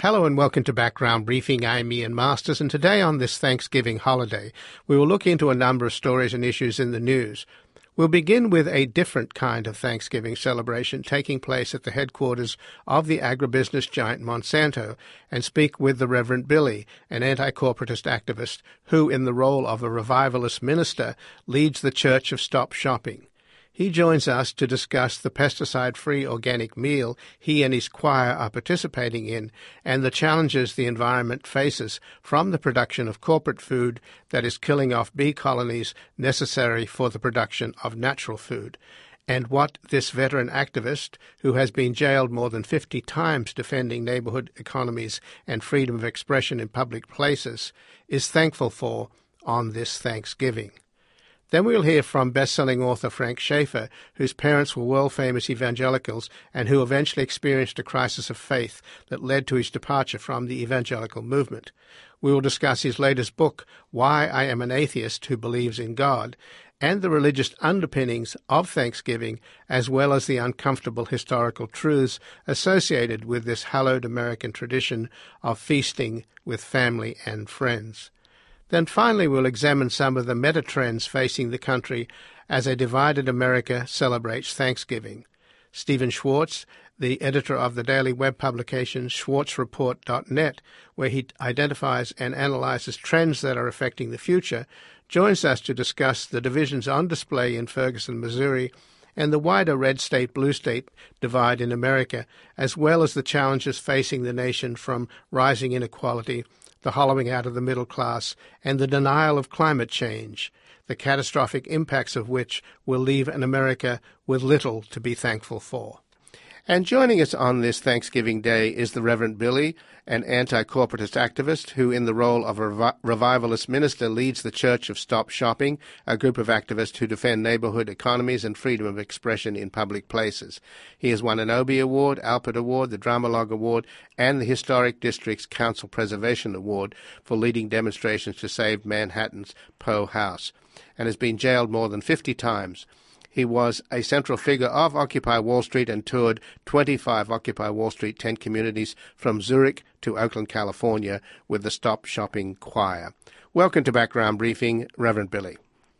Hello and welcome to Background Briefing. I'm Ian Masters, and today on this Thanksgiving holiday, we will look into a number of stories and issues in the news. We'll begin with a different kind of Thanksgiving celebration taking place at the headquarters of the agribusiness giant Monsanto and speak with the Reverend Billy, an anti-corporatist activist who, in the role of a revivalist minister, leads the Church of Stop Shopping. He joins us to discuss the pesticide-free organic meal he and his choir are participating in and the challenges the environment faces from the production of corporate food that is killing off bee colonies necessary for the production of natural food, and what this veteran activist, who has been jailed more than 50 times defending neighborhood economies and freedom of expression in public places, is thankful for on this Thanksgiving. Then we'll hear from best-selling author Frank Schaeffer, whose parents were world-famous evangelicals and who eventually experienced a crisis of faith that led to his departure from the evangelical movement. We will discuss his latest book, Why I Am an Atheist Who Believes in God, and the religious underpinnings of Thanksgiving, as well as the uncomfortable historical truths associated with this hallowed American tradition of feasting with family and friends. Then finally we'll examine some of the meta-trends facing the country as a divided America celebrates Thanksgiving. Stephen Schwartz, the editor of the daily web publication schwartzreport.net, where he identifies and analyzes trends that are affecting the future, joins us to discuss the divisions on display in Ferguson, Missouri, and the wider red state-blue state divide in America, as well as the challenges facing the nation from rising inequality, the hollowing out of the middle class, and the denial of climate change, the catastrophic impacts of which will leave an America with little to be thankful for. And joining us on this Thanksgiving Day is the Reverend Billy, an anti-corporatist activist who, in the role of a revivalist minister, leads the Church of Stop Shopping, a group of activists who defend neighborhood economies and freedom of expression in public places. He has won an Obie Award, Alpert Award, the Dramalog Award, and the Historic District's Council Preservation Award for leading demonstrations to save Manhattan's Poe House, and has been jailed more than 50 times. He was a central figure of Occupy Wall Street and toured 25 Occupy Wall Street tent communities from Zurich to Oakland, California, with the Stop Shopping Choir. Welcome to Background Briefing, Reverend Billy.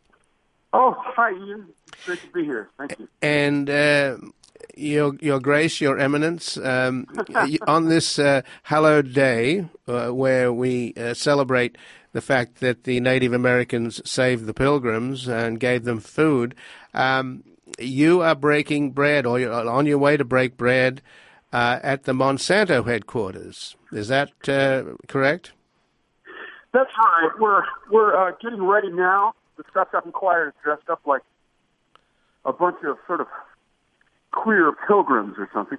Oh, hi, Ian. It's great to be here. Thank you. And Your Grace, Your Eminence, on this hallowed day where we celebrate the fact that the Native Americans saved the Pilgrims and gave them food, you are breaking bread, or you're on your way to break bread at the Monsanto headquarters. Is that correct? That's right. We're getting ready now. The Stop Shopping Choir is dressed up like a bunch of sort of queer pilgrims or something.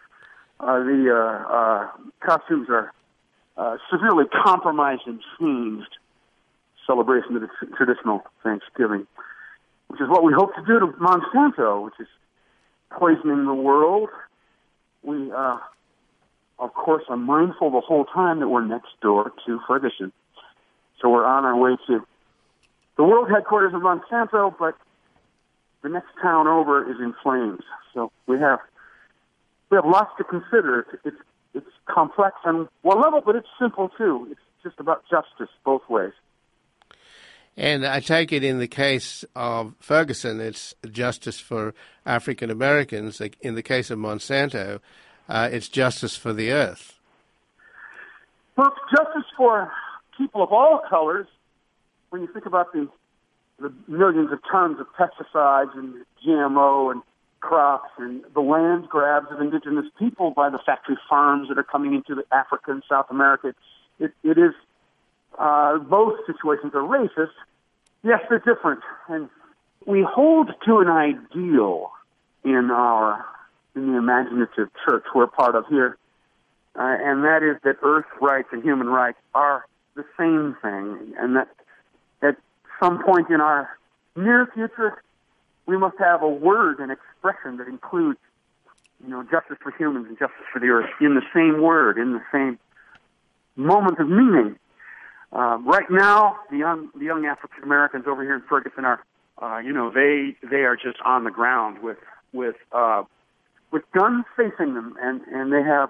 The costumes are severely compromised and changed. Celebration of the traditional Thanksgiving, which is what we hope to do to Monsanto, which is poisoning the world. We, of course, are mindful the whole time that we're next door to Ferguson. So we're on our way to the world headquarters of Monsanto, but the next town over is in flames. So we have lots to consider. It's complex on one level, but it's simple too. It's just about justice both ways. And I take it in the case of Ferguson, it's justice for African Americans. In the case of Monsanto, it's justice for the earth. Well, it's justice for people of all colors. When you think about the millions of tons of pesticides and GMO and crops and the land grabs of indigenous people by the factory farms that are coming into Africa and South America, it is both situations are racist. Yes, they're different, and we hold to an ideal in the imaginative church we're part of here, and that is that earth rights and human rights are the same thing, and that at some point in our near future, we must have a word and expression that includes, justice for humans and justice for the earth in the same word, in the same moment of meaning. Right now, the young African Americans over here in Ferguson are, they are just on the ground with guns facing them, and they have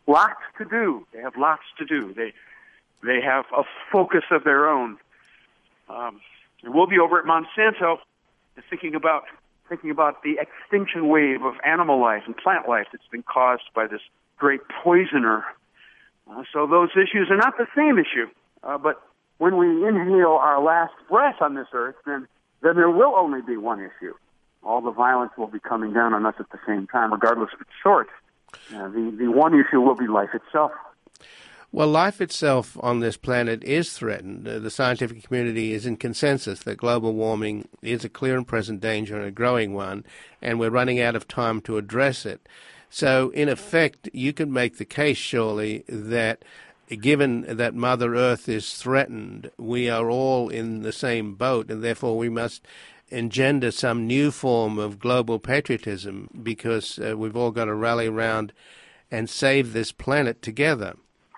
lots to do. They have lots to do. They have a focus of their own. And we'll be over at Monsanto thinking about the extinction wave of animal life and plant life that's been caused by this great poisoner. So those issues are not the same issue. But when we inhale our last breath on this earth, then there will only be one issue. All the violence will be coming down on us at the same time, regardless of its sort. The one issue will be life itself. Well, life itself on this planet is threatened. The scientific community is in consensus that global warming is a clear and present danger and a growing one, and we're running out of time to address it. So, in effect, you can make the case, surely, that given that Mother Earth is threatened, we are all in the same boat, and therefore we must engender some new form of global patriotism because we've all got to rally around and save this planet together.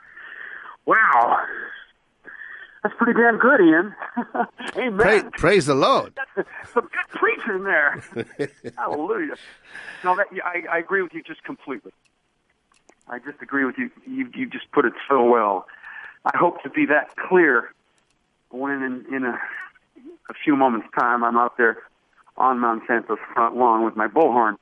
Wow. That's pretty damn good, Ian. Amen. Praise the Lord. That's some good preaching there. Hallelujah. No, I agree with you just completely. I just agree with you. You just put it so well. I hope to be that clear when in a few moments' time I'm out there on Monsanto's front lawn with my bullhorn.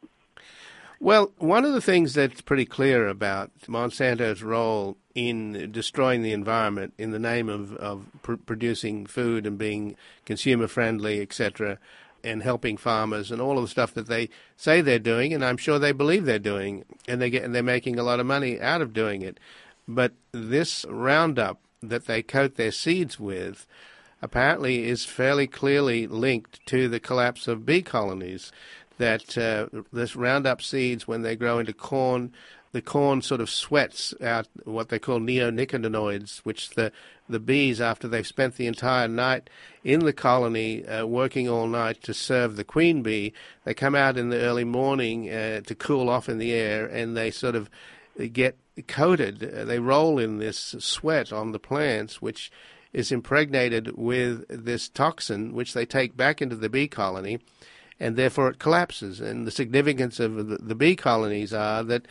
Well, one of the things that's pretty clear about Monsanto's role in destroying the environment in the name of producing food and being consumer-friendly, etc., and helping farmers and all of the stuff that they say they're doing, and I'm sure they believe they're doing, and they're making a lot of money out of doing it. But this Roundup that they coat their seeds with apparently is fairly clearly linked to the collapse of bee colonies, that this Roundup seeds, when they grow into corn, the corn sort of sweats out what they call neonicotinoids, which the bees, after they've spent the entire night in the colony working all night to serve the queen bee, they come out in the early morning to cool off in the air, and they sort of get coated. They roll in this sweat on the plants, which is impregnated with this toxin, which they take back into the bee colony, and therefore it collapses. And the significance of the bee colonies are that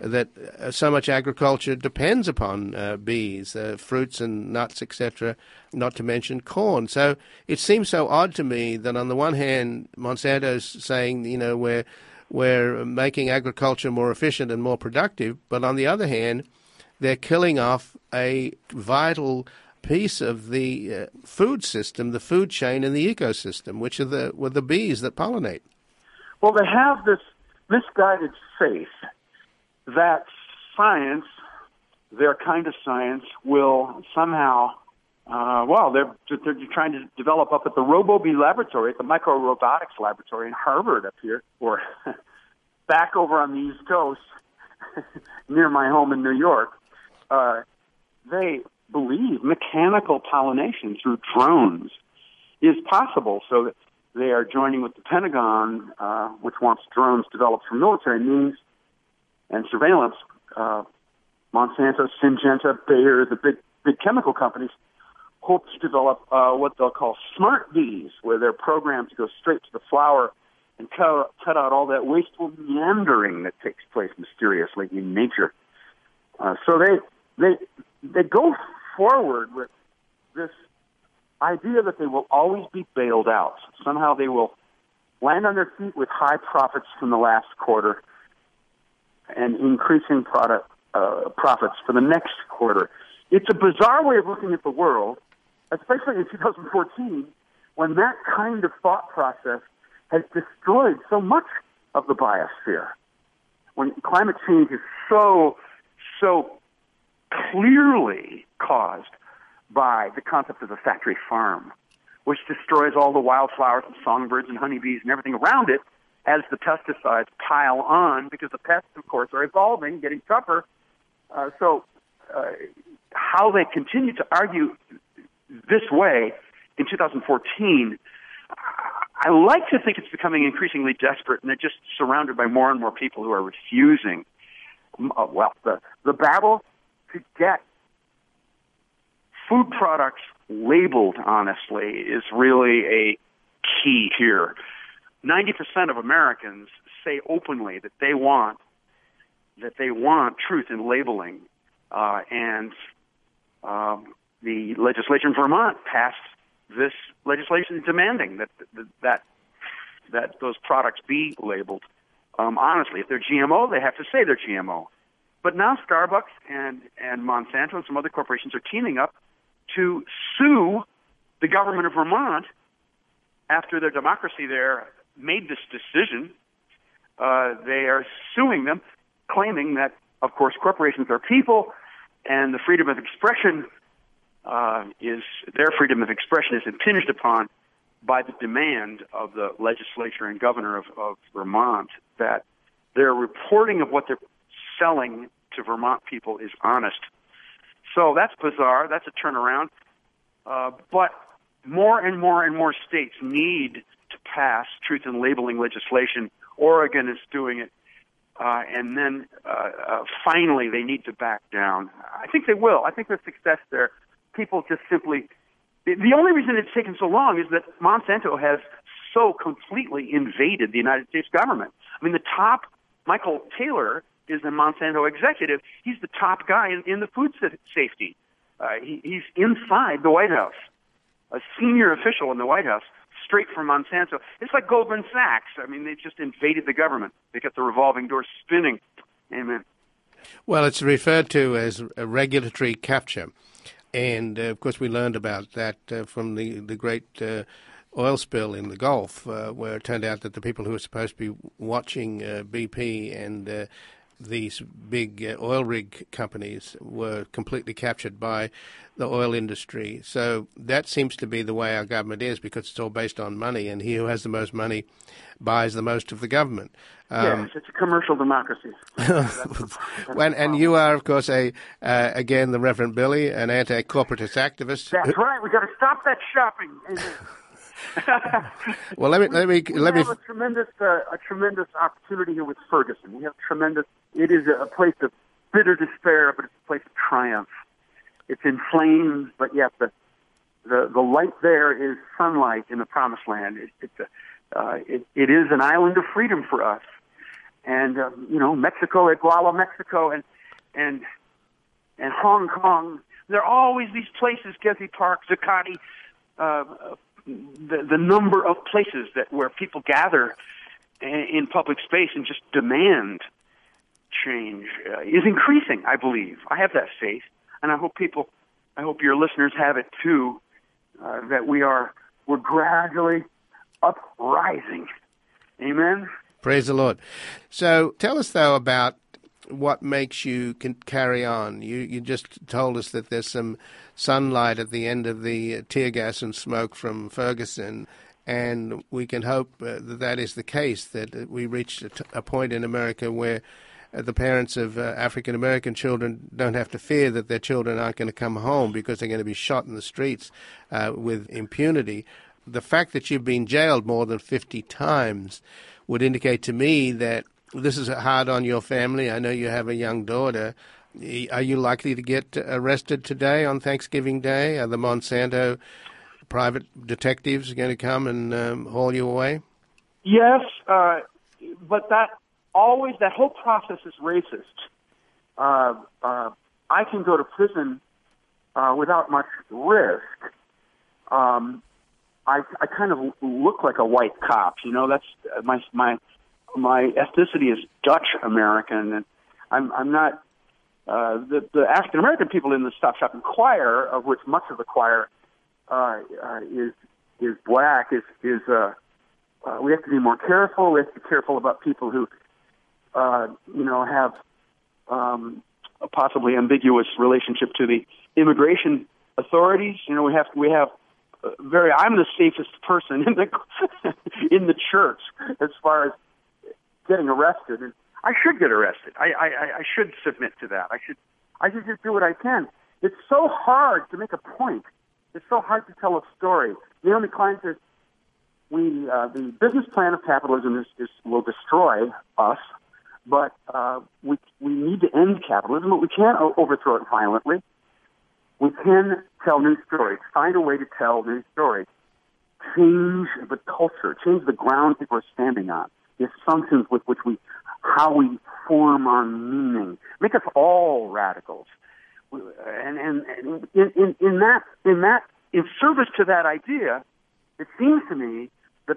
so much agriculture depends upon bees, fruits and nuts, etc., not to mention corn. So it seems so odd to me that on the one hand, Monsanto's saying, we're making agriculture more efficient and more productive, but on the other hand, they're killing off a vital piece of the food system, the food chain and the ecosystem, which are the bees that pollinate. Well, they have this misguided faith that science, their kind of science, will somehow, they're trying to develop up at the RoboBee laboratory, at the microrobotics laboratory in Harvard up here, or back over on the East Coast, near my home in New York. They believe mechanical pollination through drones is possible, so that they are joining with the Pentagon, which wants drones developed for military means and surveillance. Monsanto, Syngenta, Bayer, the big chemical companies, hope to develop what they'll call smart bees, where they're programmed to go straight to the flower and cut out all that wasteful meandering that takes place mysteriously in nature. So they go forward with this idea that they will always be bailed out. Somehow they will land on their feet with high profits from the last quarter and increasing profits for the next quarter. It's a bizarre way of looking at the world, especially in 2014, when that kind of thought process has destroyed so much of the biosphere. When climate change is so clearly caused by the concept of a factory farm, which destroys all the wildflowers and songbirds and honeybees and everything around it as the pesticides pile on, because the pests, of course, are evolving, getting tougher. So how they continue to argue this way in 2014, I like to think it's becoming increasingly desperate, and they're just surrounded by more and more people who are refusing. The battle to get food products labeled honestly is really a key here. 90% of Americans say openly that they want that they want truth in labeling, and the legislature in Vermont passed this legislation demanding that those products be labeled. Honestly, if they're GMO, they have to say they're GMO. But now Starbucks and Monsanto and some other corporations are teaming up to sue the government of Vermont after their democracy there made this decision. They are suing them, claiming that, of course, corporations are people, and the freedom of expression their freedom of expression is impinged upon by the demand of the legislature and governor of Vermont that their reporting of what they're selling to Vermont people is honest. So that's bizarre. That's a turnaround. But more and more and more states need to pass truth in labeling legislation. Oregon is doing it. And then finally they need to back down. I think they will. I think there's success there. People just simply... The only reason it's taken so long is that Monsanto has so completely invaded the United States government. I mean, the top, Michael Taylor, is a Monsanto executive. He's the top guy in the food safety. He's inside the White House, a senior official in the White House, straight from Monsanto. It's like Goldman Sachs. I mean, they've just invaded the government. They got the revolving door spinning. Amen. Well, it's referred to as a regulatory capture. And, of course, we learned about that from the great oil spill in the Gulf, where it turned out that the people who were supposed to be watching BP and these big oil rig companies were completely captured by the oil industry. So that seems to be the way our government is, because it's all based on money, and he who has the most money buys the most of the government. Yes, it's a commercial democracy. And you are, of course, again, the Reverend Billy, an anti-corporatist activist. That's right. We got to stop that shopping. Well, let me. We have a tremendous opportunity here with Ferguson. We have tremendous. It is a place of bitter despair, but it's a place of triumph. It's in flames, but yet the light there is sunlight in the promised land. It is an island of freedom for us, and Mexico, Iguala, Mexico, and Hong Kong. There are always these places: Gezi Park, Zuccotti. The number of places where people gather in public space and just demand change is increasing. I believe. I have that faith, and I hope your listeners have it too. That we're gradually uprising. Amen. Praise the Lord. So tell us, though, about what makes you carry on. You just told us that there's some sunlight at the end of the tear gas and smoke from Ferguson, and we can hope that is the case, that we reached a point in America where the parents of African-American children don't have to fear that their children aren't going to come home because they're going to be shot in the streets with impunity. The fact that you've been jailed more than 50 times would indicate to me that this is hard on your family. I know you have a young daughter. Are you likely to get arrested today on Thanksgiving Day? Are the Monsanto private detectives going to come and haul you away? Yes, but that whole process is racist. I can go to prison without much risk. I kind of look like a white cop. That's my ethnicity is Dutch American, and I'm not. The African American people in the Stop Shopping choir, of which much of the choir is black, is we have to be more careful. We have to be careful about people who have a possibly ambiguous relationship to the immigration authorities. We have I'm the safest person in the church as far as getting arrested, and I should get arrested. I should submit to that. I should just do what I can. It's so hard to make a point. It's so hard to tell a story. Naomi Klein says the business plan of capitalism will destroy us, but we need to end capitalism, but we can't overthrow it violently. We can tell new stories, find a way to tell new stories, change the culture, change the ground people are standing on, the assumptions with which we how we form our meaning, make us all radicals. And in service to that idea, it seems to me that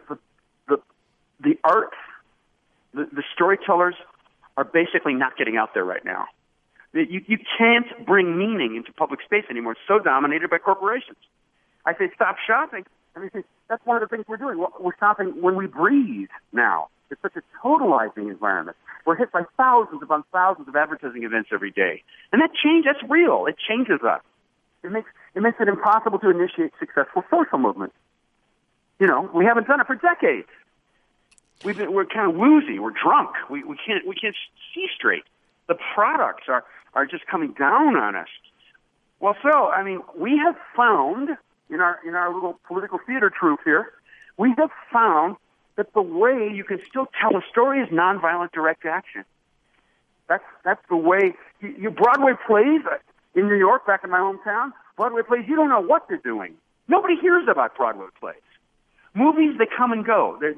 the arts, the storytellers are basically not getting out there right now. You can't bring meaning into public space anymore. It's so dominated by corporations. I say stop shopping. I mean, that's one of the things we're doing. We're stopping when we breathe now. It's such a totalizing environment. We're hit by thousands upon thousands of advertising events every day. And that's real. It changes us. It makes it impossible to initiate successful social movements. You know, we haven't done it for decades. We're kind of woozy. We're drunk. We can't see straight. The products are just coming down on us. Well, so I mean, we have found in our little political theater troupe here, we have found that the way you can still tell a story is nonviolent direct action. That's the way. You Broadway plays in New York, back in my hometown. Broadway plays, you don't know what they're doing. Nobody hears about Broadway plays. Movies, they come and go. They're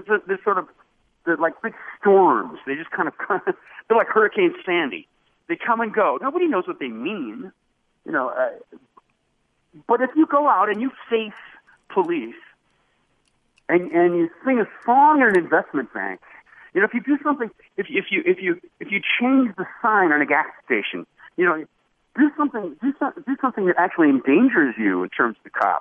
like big storms. They just kind of they're like Hurricane Sandy. They come and go. Nobody knows what they mean, you know. But if you go out and you face police, and you sing a song in an investment bank, you know, if you do something, if you change the sign on a gas station, you know, do something that actually endangers you in terms of the cops.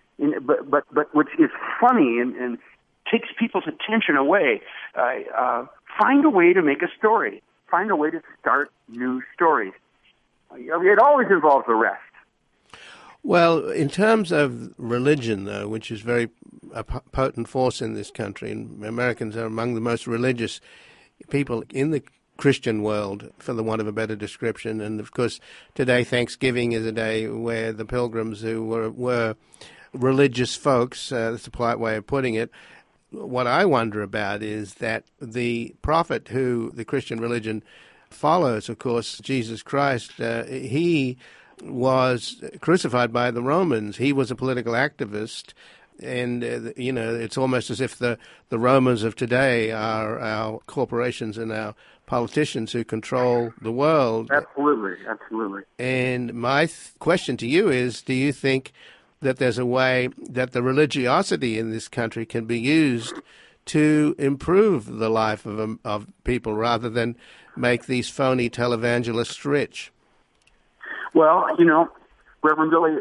But which is funny and takes people's attention away. Find a way to make a story. Find a way to start new stories. It always involves arrest. Well, in terms of religion, though, which is a potent force in this country, and Americans are among the most religious people in the Christian world, for the want of a better description. And, of course, today, Thanksgiving is a day where the pilgrims who were religious folks, that's a polite way of putting it. What I wonder about is that the prophet who the Christian religion follows, of course, Jesus Christ, he was crucified by the Romans. He was a political activist, and, you know, it's almost as if the Romans of today are our corporations and our politicians who control the world. Absolutely. And my question to you is, do you think that there's a way that the religiosity in this country can be used to improve the life of people rather than make these phony televangelists rich? Well, you know, Reverend Billy,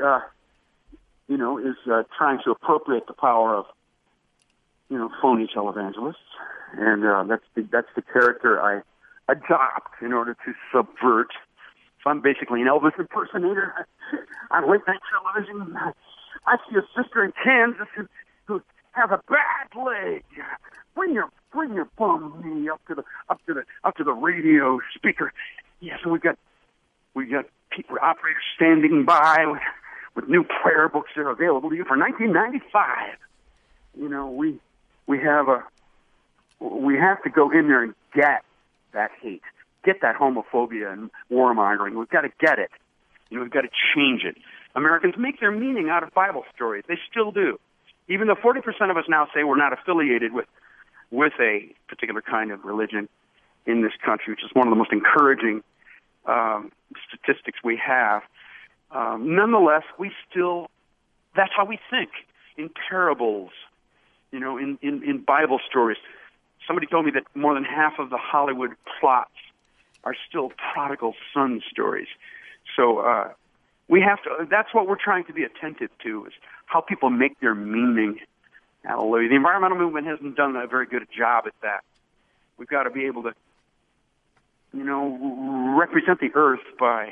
is trying to appropriate the power of, phony televangelists, and that's the character I adopt in order to subvert. So I'm basically an Elvis impersonator on late night television. I see a sister in Kansas who has a bad leg. Bring your bum knee up to the radio speaker. Yeah, so we got people, operators standing by with new prayer books that are available to you for $19.95. You know, we have to go in there and get that hate, get that homophobia and warmongering. We've got to get it. We've got to change it. Americans make their meaning out of Bible stories. They still do. Even though 40% of us now say we're not affiliated with a particular kind of religion in this country, which is one of the most encouraging statistics we have. Nonetheless, that's how we think, in parables, in Bible stories. Somebody told me that more than half of the Hollywood plots are still prodigal son stories. So we have to. That's what we're trying to be attentive to, is how people make their meaning. Hallelujah. The environmental movement hasn't done a very good job at that. We've got to be able to, represent the earth by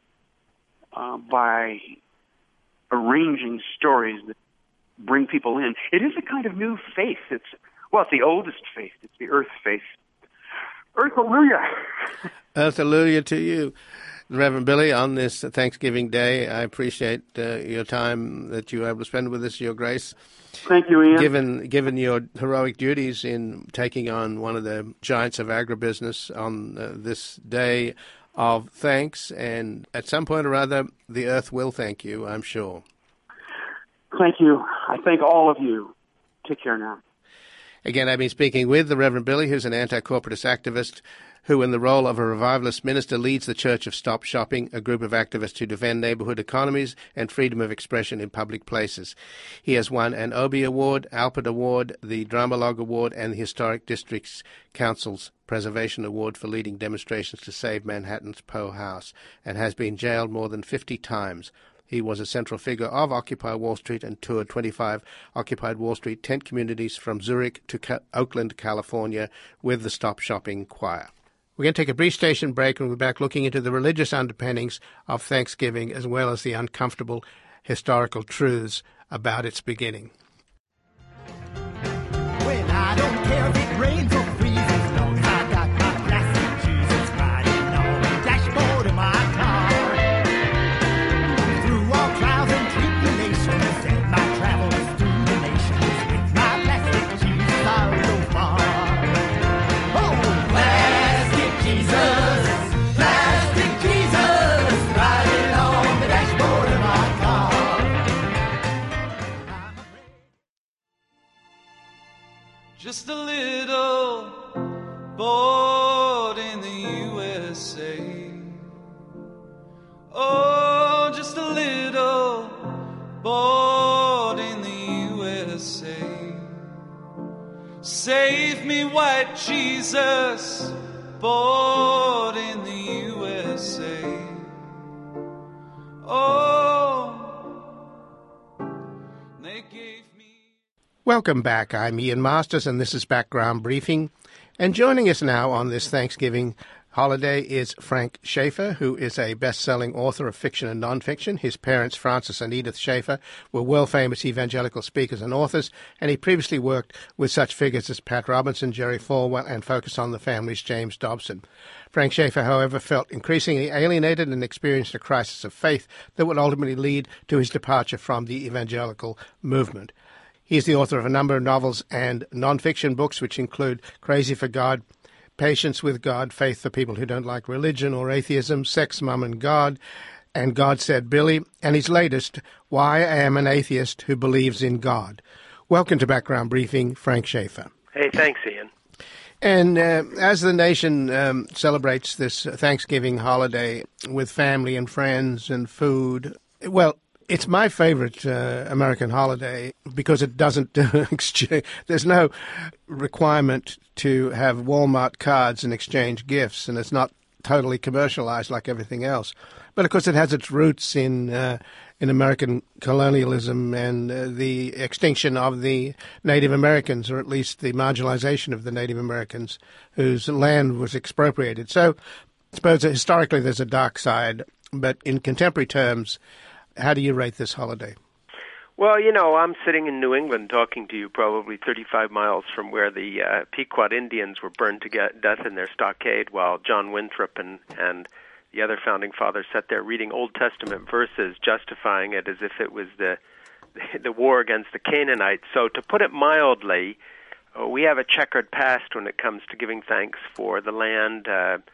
arranging stories that bring people in. It is a kind of new faith. It's the oldest faith. It's the earth faith. Earth hallelujah. Earth hallelujah to you. Reverend Billy, on this Thanksgiving Day, I appreciate your time that you were able to spend with us, your grace. Thank you, Ian. Given your heroic duties in taking on one of the giants of agribusiness on this day of thanks, and at some point or other, the earth will thank you, I'm sure. Thank you. I thank all of you. Take care now. Again, I've been speaking with the Reverend Billy, who's an anti-corporatist activist who, in the role of a revivalist minister, leads the Church of Stop Shopping, a group of activists who defend neighbourhood economies and freedom of expression in public places. He has won an Obie Award, Alpert Award, the Dramalog Award, and the Historic Districts Council's Preservation Award for leading demonstrations to save Manhattan's Poe House, and has been jailed more than 50 times. He was a central figure of Occupy Wall Street and toured 25 occupied Wall Street tent communities from Zurich to Oakland, California, with the Stop Shopping Choir. We're going to take a brief station break and we'll be back looking into the religious underpinnings of Thanksgiving as well as the uncomfortable historical truths about its beginning. Well, I don't care if it rains or freezes, long as I got my blasted Jesus riding on the dashboard of my car. Through all trials and tribulations and my travels through the nations, with my blasted Jesus I'll go far. Oh, plastic Jesus, riding on the dashboard of my car. Just a little boat in the USA. Oh, just a little boat in the USA. Save me, white Jesus, boat in the USA. Oh, they gave me... Welcome back. I'm Ian Masters, and this is Background Briefing. And joining us now on this Thanksgiving holiday is Frank Schaeffer, who is a best-selling author of fiction and non-fiction. His parents, Francis and Edith Schaeffer, were world-famous evangelical speakers and authors, and he previously worked with such figures as Pat Robertson, Jerry Falwell, and Focus on the Family's James Dobson. Frank Schaeffer, however, felt increasingly alienated and experienced a crisis of faith that would ultimately lead to his departure from the evangelical movement. He is the author of a number of novels and non-fiction books, which include Crazy for God, Patience with God, Faith for People Who Don't Like Religion or Atheism, Sex, Mum and God God Said Billy, and his latest, Why I Am an Atheist Who Believes in God. Welcome to Background Briefing, Frank Schaeffer. Hey, thanks, Ian. And as the nation celebrates this Thanksgiving holiday with family and friends and food, well, it's my favorite American holiday because it doesn't exchange. There's no requirement to have Walmart cards and exchange gifts, and it's not totally commercialized like everything else. But of course, it has its roots in American colonialism and the extinction of the Native Americans, or at least the marginalization of the Native Americans whose land was expropriated. So I suppose historically there's a dark side, but in contemporary terms, how do you rate this holiday? Well, you know, I'm sitting in New England talking to you probably 35 miles from where the Pequot Indians were burned to death in their stockade while John Winthrop and the other founding fathers sat there reading Old Testament verses, justifying it as if it was the war against the Canaanites. So to put it mildly, we have a checkered past when it comes to giving thanks for the land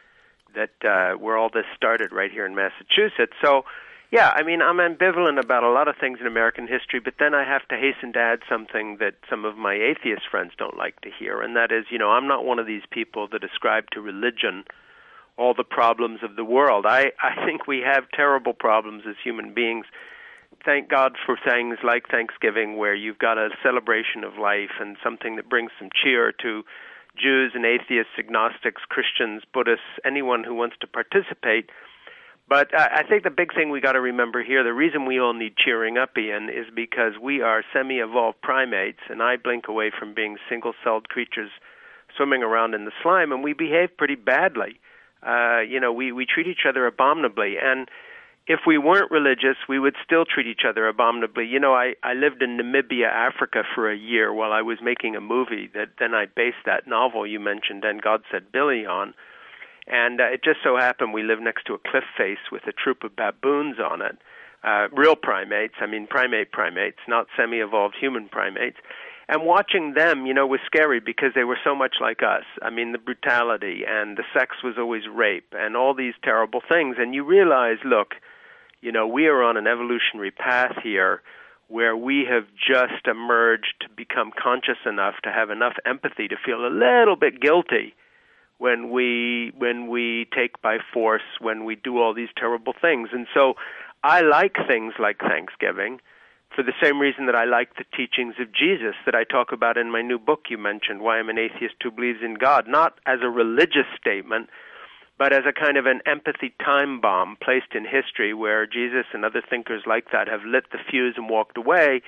where all this started right here in Massachusetts. So, yeah, I mean, I'm ambivalent about a lot of things in American history, but then I have to hasten to add something that some of my atheist friends don't like to hear, and that is, you know, I'm not one of these people that ascribe to religion all the problems of the world. I think we have terrible problems as human beings. Thank God for things like Thanksgiving, where you've got a celebration of life and something that brings some cheer to Jews and atheists, agnostics, Christians, Buddhists, anyone who wants to participate. But I think the big thing we got to remember here, the reason we all need cheering up, Ian, is because we are semi-evolved primates, and I blink away from being single-celled creatures swimming around in the slime, and we behave pretty badly. We treat each other abominably, and if we weren't religious, we would still treat each other abominably. You know, I lived in Namibia, Africa for a year while I was making a movie that then I based that novel you mentioned, And God Said Billy, on. And it just so happened we lived next to a cliff face with a troop of baboons on it, real primates, primates, not semi-evolved human primates. And watching them, you know, was scary because they were so much like us. I mean, the brutality and the sex was always rape and all these terrible things. And you realize, look, you know, we are on an evolutionary path here where we have just emerged to become conscious enough to have enough empathy to feel a little bit guilty when we take by force, when we do all these terrible things. And so I like things like Thanksgiving for the same reason that I like the teachings of Jesus that I talk about in my new book you mentioned, Why I'm an Atheist Who Believes in God, not as a religious statement, but as a kind of an empathy time bomb placed in history where Jesus and other thinkers like that have lit the fuse and walked away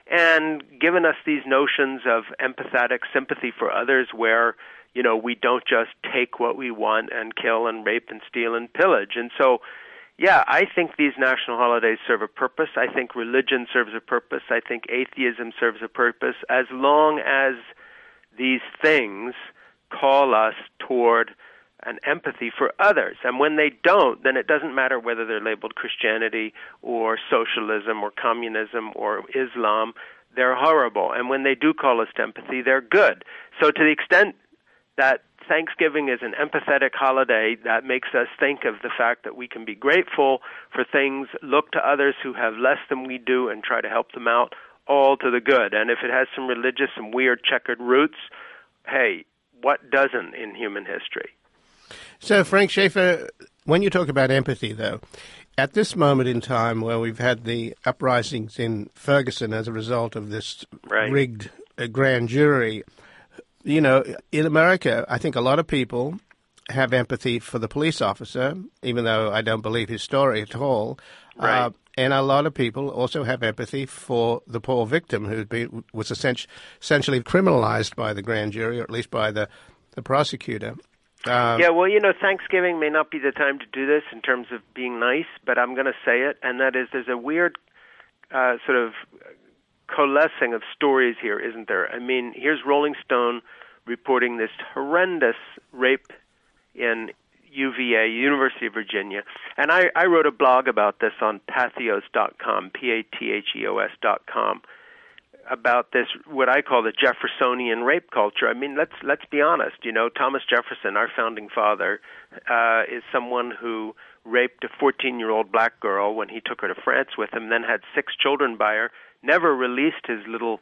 and given us these notions of empathetic sympathy for others where, you know, we don't just take what we want and kill and rape and steal and pillage. And so, yeah, I think these national holidays serve a purpose. I think religion serves a purpose. I think atheism serves a purpose as long as these things call us toward an empathy for others. And when they don't, then it doesn't matter whether they're labeled Christianity or socialism or communism or Islam. They're horrible. And when they do call us to empathy, they're good. So to the extent that Thanksgiving is an empathetic holiday that makes us think of the fact that we can be grateful for things, look to others who have less than we do and try to help them out, all to the good. And if it has some religious and weird checkered roots, hey, what doesn't in human history? So, Frank Schaeffer, when you talk about empathy, though, at this moment in time where we've had the uprisings in Ferguson as a result of this rigged grand jury, you know, in America, I think a lot of people have empathy for the police officer, even though I don't believe his story at all. Right. And a lot of people also have empathy for the poor victim who was essentially criminalized by the grand jury, or at least by the prosecutor. Yeah, well, you know, Thanksgiving may not be the time to do this in terms of being nice, but I'm going to say it, and that is there's a weird sort of coalescing of stories here, isn't there? I mean, here's Rolling Stone reporting this horrendous rape in UVA, University of Virginia, and I wrote a blog about this on patheos.com, patheos.com, about this, what I call the Jeffersonian rape culture. I mean, let's be honest. You know, Thomas Jefferson, our founding father, is someone who raped a 14-year-old black girl when he took her to France with him, then had 6 children by her, never released his little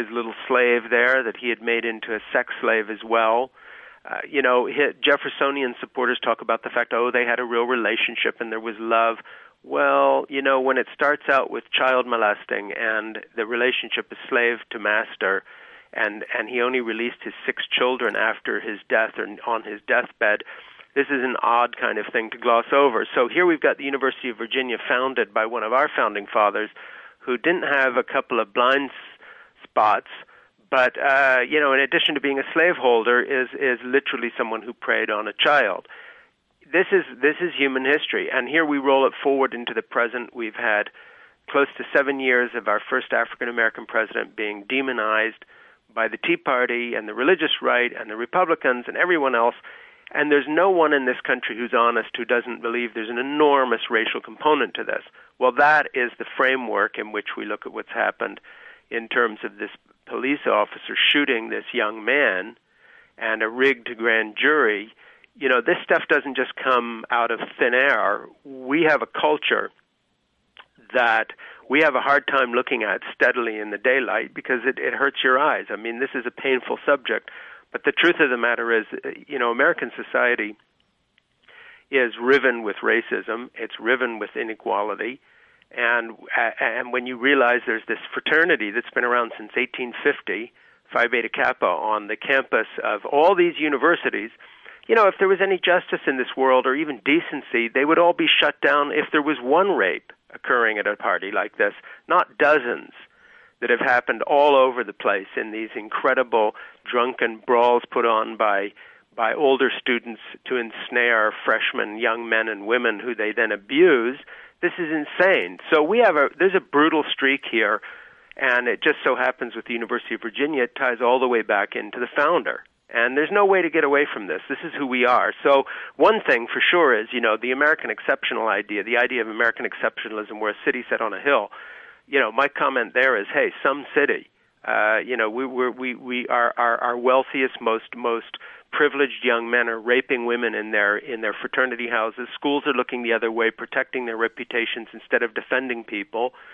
slave there that he had made into a sex slave as well. You know, Jeffersonian supporters talk about the fact, they had a real relationship and there was love. Well, you know, when it starts out with child molesting and the relationship is slave to master, and he only released his 6 children after his death or on his deathbed, this is an odd kind of thing to gloss over. So here we've got the University of Virginia founded by one of our founding fathers who didn't have a couple of blind spots, but, you know, in addition to being a slaveholder, is literally someone who preyed on a child. This is human history, and here we roll it forward into the present. We've had close to 7 years of our first African-American president being demonized by the Tea Party and the religious right and the Republicans and everyone else, and there's no one in this country who's honest who doesn't believe there's an enormous racial component to this. Well, that is the framework in which we look at what's happened in terms of this police officer shooting this young man and a rigged grand jury. You know, this stuff doesn't just come out of thin air. We have a culture that we have a hard time looking at steadily in the daylight because it hurts your eyes. I mean, this is a painful subject. But the truth of the matter is, you know, American society is riven with racism. It's riven with inequality. And when you realize there's this fraternity that's been around since 1850, Phi Beta Kappa, on the campus of all these universities, you know, if there was any justice in this world or even decency, they would all be shut down if there was one rape occurring at a party like this, not dozens that have happened all over the place in these incredible drunken brawls put on by older students to ensnare freshmen, young men and women who they then abuse. This is insane. So there's a brutal streak here, and it just so happens with the University of Virginia, it ties all the way back into the founder. And there's no way to get away from this. This is who we are. So one thing for sure is, you know, the American exceptional idea, the idea of American exceptionalism, where a city set on a hill. You know, my comment there is, hey, some city. You know, we our wealthiest, most privileged young men are raping women in their fraternity houses. Schools are looking the other way, protecting their reputations instead of defending people.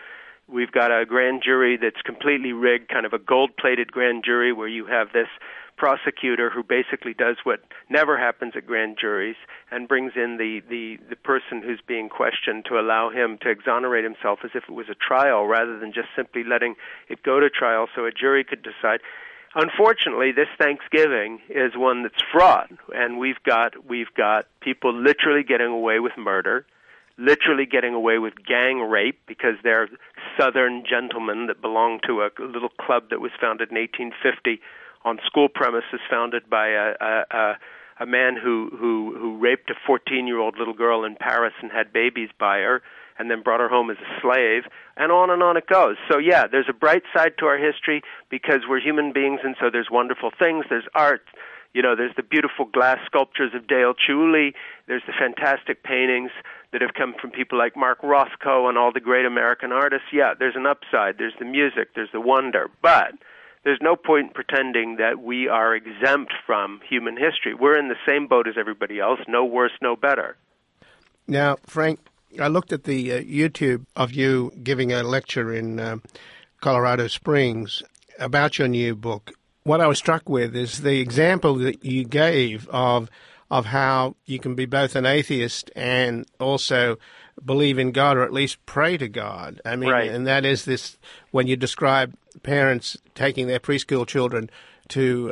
We've got a grand jury that's completely rigged, kind of a gold-plated grand jury where you have this prosecutor who basically does what never happens at grand juries and brings in the person who's being questioned to allow him to exonerate himself as if it was a trial rather than just simply letting it go to trial so a jury could decide. Unfortunately, this Thanksgiving is one that's fraught, and we've got people literally getting away with murder, literally getting away with gang rape because they're Southern gentlemen that belong to a little club that was founded in 1850 on school premises, founded by a man who raped a 14-year-old little girl in Paris and had babies by her, and then brought her home as a slave, and on it goes. So yeah, there's a bright side to our history because we're human beings, and so there's wonderful things. There's art. There's the beautiful glass sculptures of Dale Chiuli. There's the fantastic paintings that have come from people like Mark Rothko and all the great American artists. Yeah, there's an upside. There's the music. There's the wonder. But there's no point in pretending that we are exempt from human history. We're in the same boat as everybody else, no worse, no better. Now, Frank, I looked at the YouTube of you giving a lecture in Colorado Springs about your new book. What I was struck with is the example that you gave of how you can be both an atheist and also believe in God, or at least pray to God. I mean, right. And that is this, when you describe parents taking their preschool children to